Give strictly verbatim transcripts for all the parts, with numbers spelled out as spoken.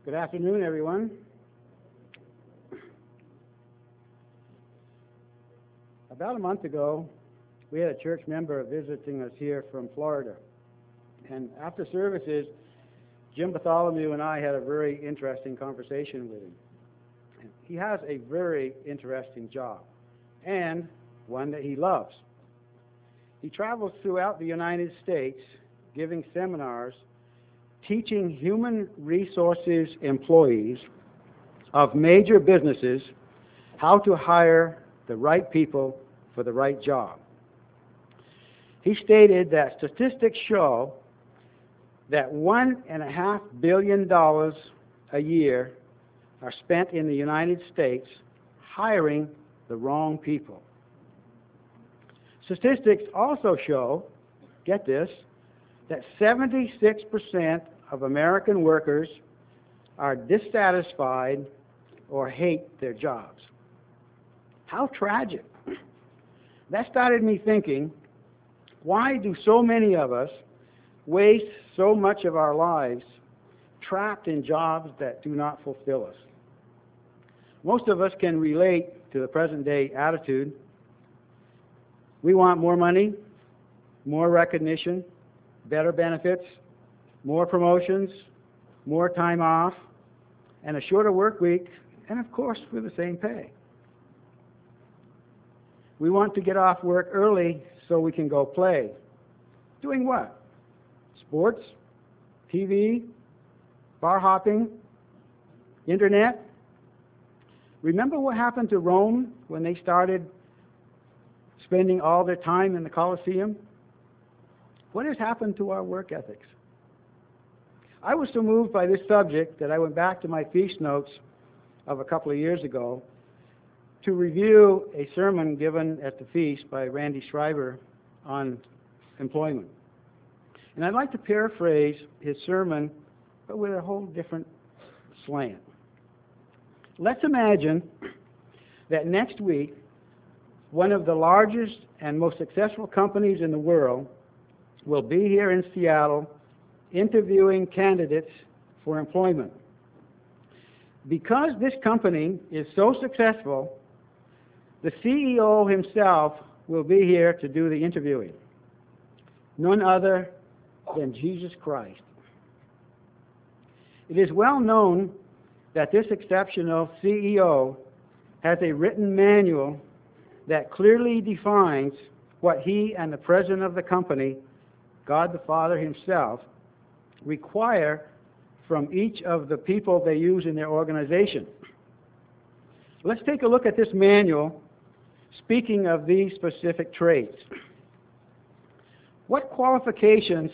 Good afternoon, everyone. About a month ago, we had a church member visiting us here from Florida. And after services, Jim Bartholomew and I had a very interesting conversation with him. And he has a very interesting job, and one that he loves. He travels throughout the United States giving seminars teaching human resources employees of major businesses how to hire the right people for the right job. He stated that statistics show that one and a half billion dollars a year are spent in the United States hiring the wrong people. Statistics also show, get this, that seventy-six percent of American workers are dissatisfied or hate their jobs. How tragic. That started me thinking, why do so many of us waste so much of our lives trapped in jobs that do not fulfill us? Most of us can relate to the present day attitude. We want more money, more recognition, better benefits, more promotions, more time off, and a shorter work week, and of course for the same pay. We want to get off work early so we can go play. Doing what? Sports, T V, bar hopping, internet. Remember what happened to Rome when they started spending all their time in the Colosseum? What has happened to our work ethics? I was so moved by this subject that I went back to my feast notes of a couple of years ago to review a sermon given at the feast by Randy Schreiber on employment. And I'd like to paraphrase his sermon, but with a whole different slant. Let's imagine that next week, one of the largest and most successful companies in the world will be here in Seattle interviewing candidates for employment. Because this company is so successful, the C E O himself will be here to do the interviewing. None other than Jesus Christ. It is well known that this exceptional C E O has a written manual that clearly defines what he and the president of the company, God the Father himself, require from each of the people they use in their organization. Let's take a look at this manual, speaking of these specific traits. What qualifications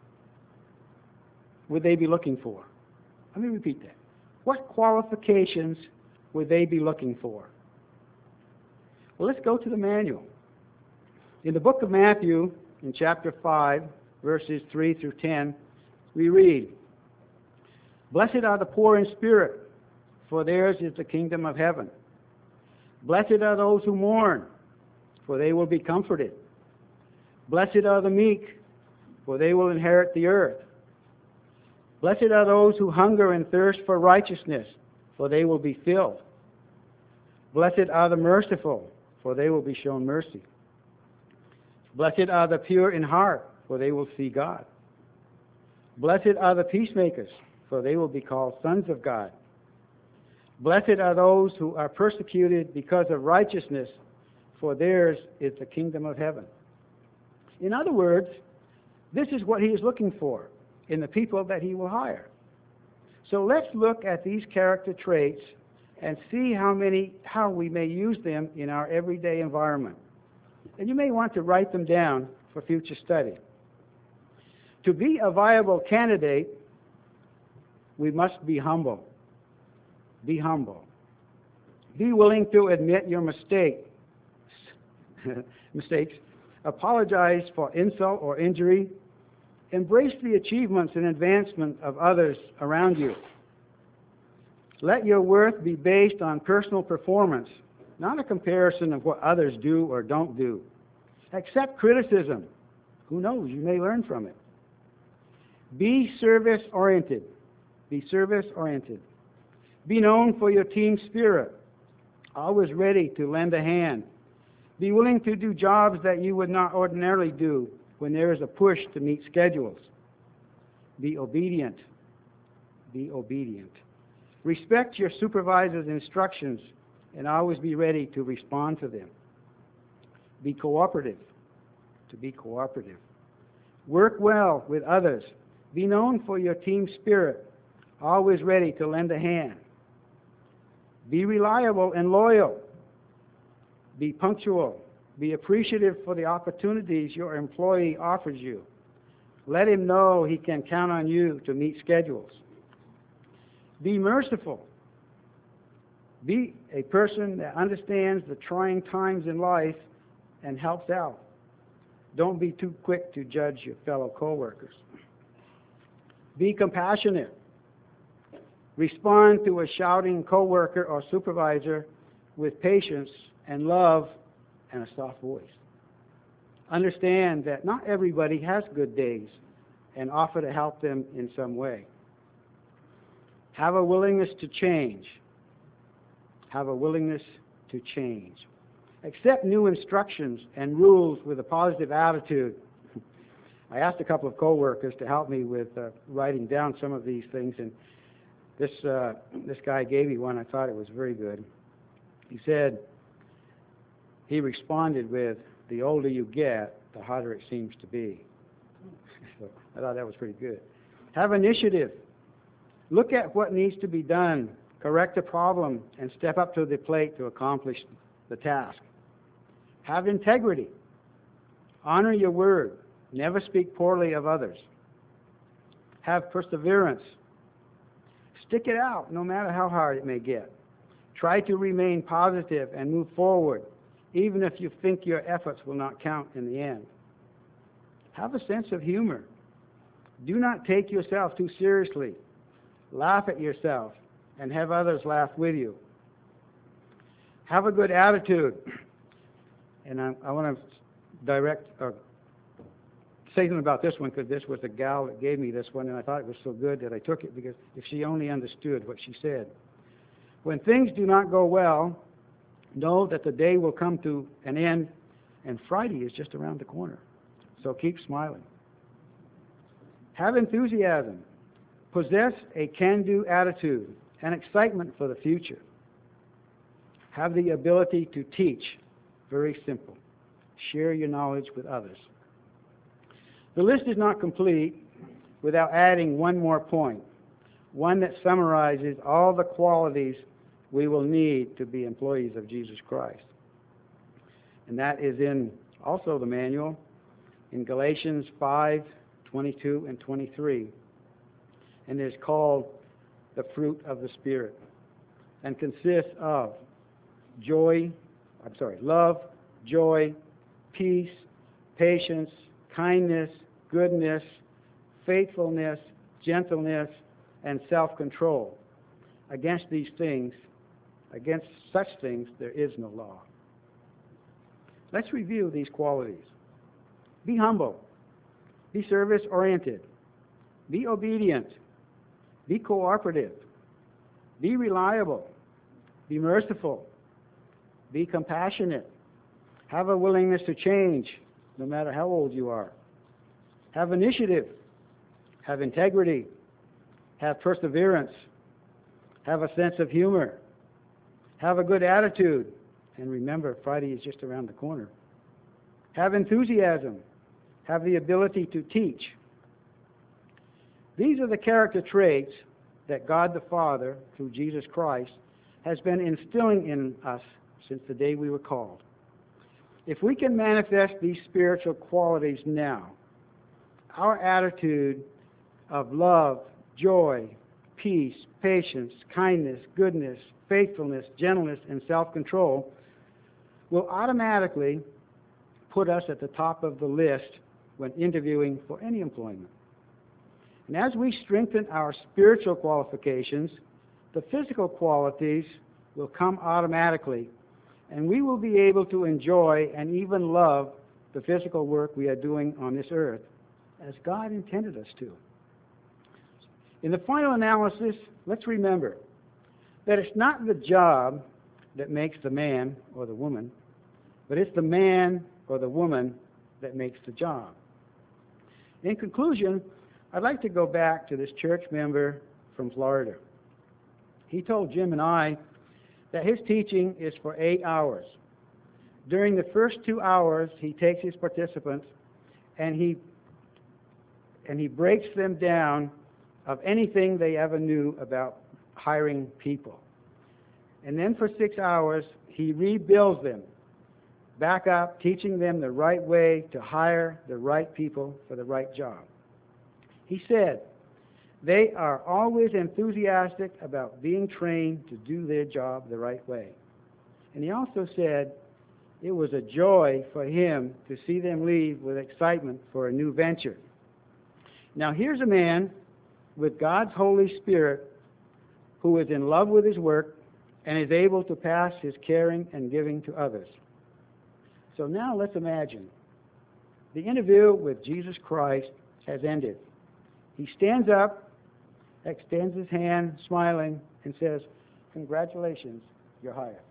would they be looking for? Let me repeat that. What qualifications would they be looking for? Well, let's go to the manual. In the book of Matthew, in chapter five, verses three through ten, we read, "Blessed are the poor in spirit, for theirs is the kingdom of heaven. Blessed are those who mourn, for they will be comforted. Blessed are the meek, for they will inherit the earth. Blessed are those who hunger and thirst for righteousness, for they will be filled. Blessed are the merciful, for they will be shown mercy. Blessed are the pure in heart, for they will see God. Blessed are the peacemakers, for they will be called sons of God. Blessed are those who are persecuted because of righteousness, for theirs is the kingdom of heaven." In other words, this is what he is looking for in the people that he will hire. So let's look at these character traits and see how many, how we may use them in our everyday environment. And you may want to write them down for future study. To be a viable candidate, we must be humble. Be humble. Be willing to admit your mistake. mistakes. Apologize for insult or injury. Embrace the achievements and advancement of others around you. Let your worth be based on personal performance, not a comparison of what others do or don't do. Accept criticism. Who knows? You may learn from it. Be service-oriented. Be service-oriented. Be known for your team spirit, always ready to lend a hand. Be willing to do jobs that you would not ordinarily do when there is a push to meet schedules. Be obedient. Be obedient. Respect your supervisor's instructions and always be ready to respond to them. Be cooperative. To be cooperative. Work well with others. Be known for your team spirit, always ready to lend a hand. Be reliable and loyal. Be punctual. Be appreciative for the opportunities your employee offers you. Let him know he can count on you to meet schedules. Be merciful. Be a person that understands the trying times in life and helps out. Don't be too quick to judge your fellow co-workers. Be compassionate. Respond to a shouting co-worker or supervisor with patience and love and a soft voice. Understand that not everybody has good days and offer to help them in some way. Have a willingness to change. Have a willingness to change. Accept new instructions and rules with a positive attitude. I asked a couple of co-workers to help me with uh, writing down some of these things, and this, uh, this guy gave me one. I thought it was very good. He said, he responded with, the older you get, the harder it seems to be. So I thought that was pretty good. Have initiative. Look at what needs to be done, correct a problem, and step up to the plate to accomplish the task. Have integrity. Honor your word. Never speak poorly of others. Have perseverance. Stick it out, no matter how hard it may get. Try to remain positive and move forward, even if you think your efforts will not count in the end. Have a sense of humor. Do not take yourself too seriously. Laugh at yourself and have others laugh with you. Have a good attitude. And I, I want to direct or say something about this one, because this was the gal that gave me this one, and I thought it was so good that I took it, because if she only understood what she said. When things do not go well, know that the day will come to an end, and Friday is just around the corner. So keep smiling. Have enthusiasm. Possess a can-do attitude and excitement for the future. Have the ability to teach. Very simple. Share your knowledge with others. The list is not complete without adding one more point, one that summarizes all the qualities we will need to be employees of Jesus Christ. And that is in also the manual in Galatians five, twenty-two and twenty-three. And it is called the fruit of the Spirit, and consists of joy, I'm sorry, love, joy, peace, patience, kindness, goodness, faithfulness, gentleness, and self-control. Against these things, against such things, there is no law. Let's review these qualities. Be humble. Be service-oriented. Be obedient. Be cooperative. Be reliable. Be merciful. Be compassionate. Have a willingness to change, no matter how old you are. Have initiative. Have integrity. Have perseverance. Have a sense of humor. Have a good attitude. And remember, Friday is just around the corner. Have enthusiasm. Have the ability to teach. These are the character traits that God the Father, through Jesus Christ, has been instilling in us since the day we were called. If we can manifest these spiritual qualities now, our attitude of love, joy, peace, patience, kindness, goodness, faithfulness, gentleness, and self-control will automatically put us at the top of the list when interviewing for any employment. And as we strengthen our spiritual qualifications, the physical qualities will come automatically, and we will be able to enjoy and even love the physical work we are doing on this earth as God intended us to. In the final analysis, let's remember that it's not the job that makes the man or the woman, but it's the man or the woman that makes the job. In conclusion, I'd like to go back to this church member from Florida. He told Jim and I that his teaching is for eight hours. During the first two hours, he takes his participants and he and he breaks them down of anything they ever knew about hiring people. And then for six hours, he rebuilds them back up, teaching them the right way to hire the right people for the right job. He said, they are always enthusiastic about being trained to do their job the right way. And he also said it was a joy for him to see them leave with excitement for a new venture. Now here's a man with God's Holy Spirit who is in love with his work and is able to pass his caring and giving to others. So now let's imagine the interview with Jesus Christ has ended. He stands up, extends his hand, smiling, and says, "Congratulations, you're hired."